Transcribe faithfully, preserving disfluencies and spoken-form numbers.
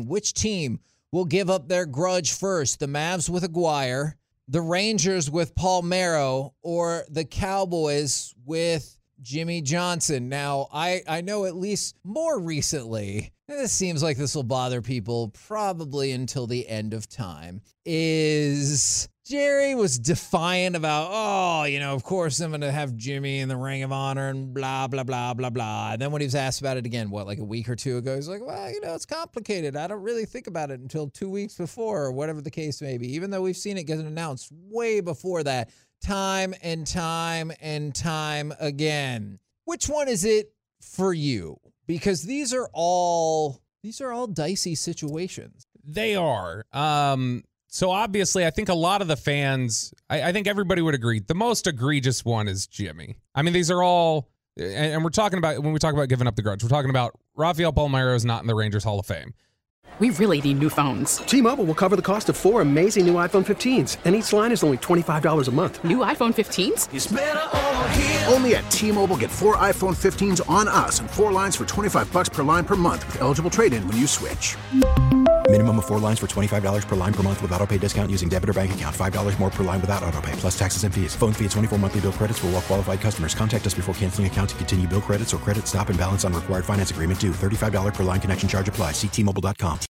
again, which team will give up their grudge first? The Mavs with Aguirre, the Rangers with Palmeiro, or the Cowboys with Jimmy Johnson? Now, I, I know at least more recently, and this seems like this will bother people probably until the end of time, is Jerry was defiant about, oh, you know, of course I'm going to have Jimmy in the Ring of Honor and blah, blah, blah, blah, blah. And then when he was asked about it again, what, like a week or two ago, he's like, well, you know, it's complicated. I don't really think about it until two weeks before or whatever the case may be, even though we've seen it get announced way before that, time and time and time again. Which one is it for you? Because these are all these are all dicey situations. They are. Um, so obviously, I think a lot of the fans, I, I think everybody would agree, the most egregious one is Jimmy. I mean, these are all, and, and we're talking about, when we talk about giving up the grudge, we're talking about Rafael Palmeiro is not in the Rangers Hall of Fame. We really need new phones. T-Mobile will cover the cost of four amazing new iPhone fifteens, and each line is only twenty-five dollars a month. New iPhone fifteens? It's better over here. Only at T-Mobile, get four iPhone fifteens on us and four lines for twenty-five bucks per line per month with eligible trade-in when you switch. Minimum of four lines for twenty-five dollars per line per month with autopay discount using debit or bank account. five dollars more per line without autopay, plus taxes and fees. Phone fee at twenty-four monthly bill credits for well-qualified customers. Contact us before canceling account to continue bill credits or credit stop and balance on required finance agreement due. thirty-five dollars per line connection charge applies. See T Mobile dot com.